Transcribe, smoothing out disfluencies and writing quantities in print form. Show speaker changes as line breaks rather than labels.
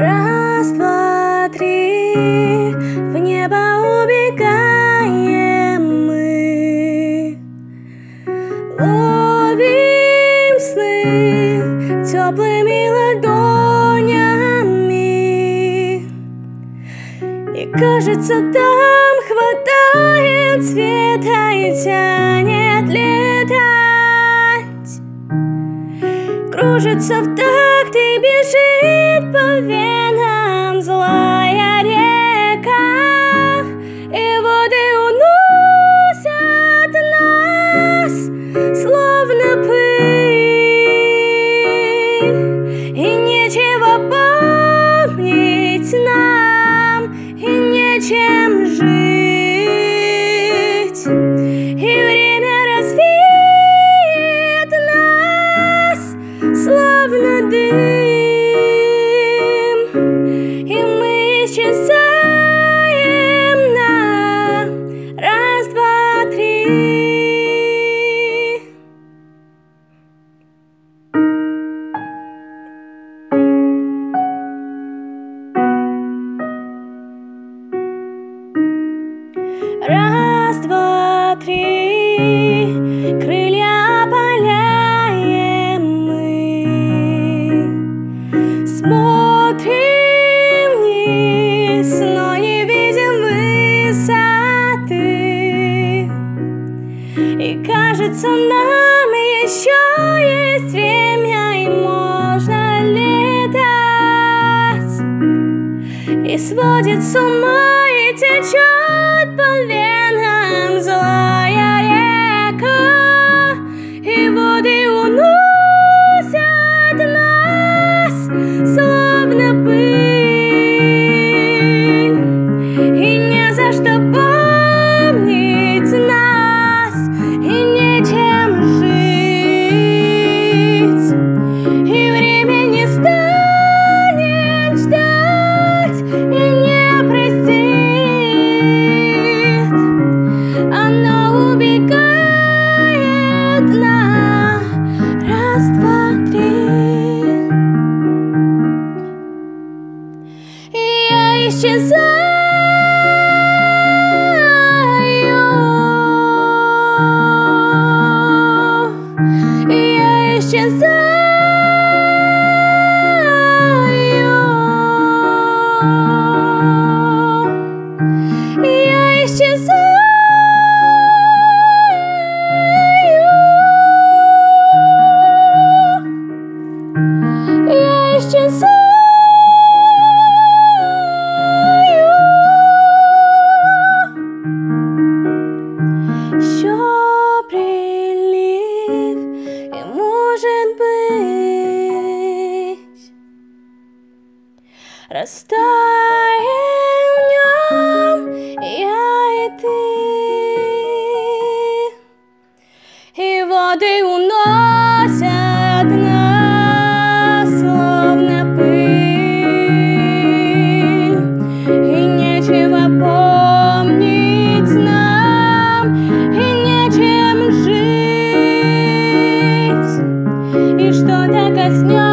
Раз, два, три, в небо убегаем мы, ловим сны теплыми ладонями, и кажется, там хватает света и тянет летать. Кружится в такт и бежит по венам злая река, и воды уносят нас, словно пыль, и нечего помнить нам, и нечем жить, и время развеет нас, словно дым, и мы исчезаем на раз, два, три. Раз, два, три, крылья опаляем мы, смотрим вниз, но не видим высоты, и кажется, нам еще есть время, и можно летать, и сводит с ума, и течет по венам злая река, и воды уносят нас, словно пыль, и не за что помнить нас, и нечем жить, и время не станет ждать, и не простит. Оно убегает на раз, два, три. И я исчезаю, и я исчезаю, и я исчезаю. Я исчезаю. Еще прилив, и может быть растаем в нем я и ты, и воды уносят нас, словно пыль, и нечего помнить нам, и нечем жить, и что-то коснется